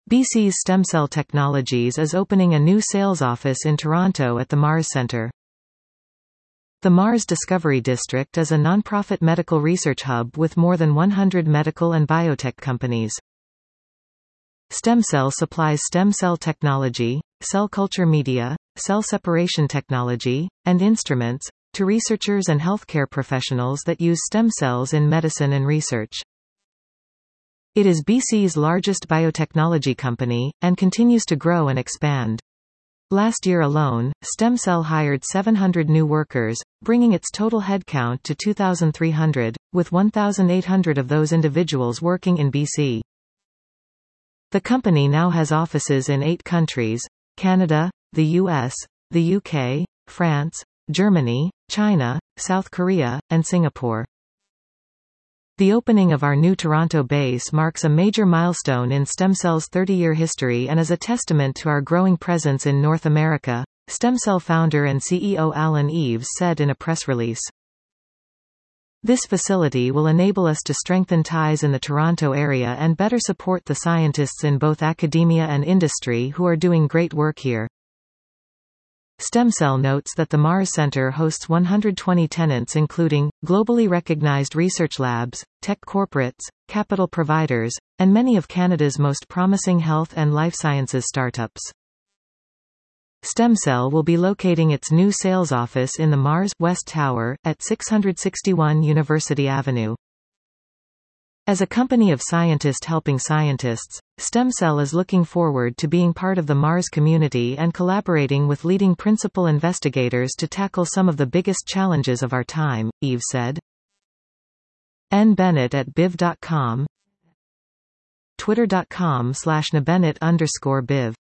BC's Stem Cell Technologies is opening a new sales office in Toronto at the Mars Centre. The Mars Discovery District is a non-profit medical research hub with more than 100 medical and biotech companies. StemCell supplies stem cell technology, cell culture media, cell separation technology, and instruments, to researchers and healthcare professionals that use stem cells in medicine and research. It is BC's largest biotechnology company, and continues to grow and expand. Last year alone, StemCell hired 700 new workers, bringing its total headcount to 2,300, with 1,800 of those individuals working in BC. The company now has offices in 8 countries: Canada, the US, the UK, France, Germany, China, South Korea, and Singapore. The opening of our new Toronto base marks a major milestone in StemCell's 30-year history and is a testament to our growing presence in North America, StemCell founder and CEO Alan Eves said in a press release. This facility will enable us to strengthen ties in the Toronto area and better support the scientists in both academia and industry who are doing great work here. StemCell notes that the Mars Centre hosts 120 tenants including, globally recognized research labs, tech corporates, capital providers, and many of Canada's most promising health and life sciences startups. StemCell will be locating its new sales office in the Mars West Tower, at 661 University Avenue. As a company of scientists helping scientists, StemCell is looking forward to being part of the Mars community and collaborating with leading principal investigators to tackle some of the biggest challenges of our time, Eves said. N. Bennett at biv.com, twitter.com/nbennett_biv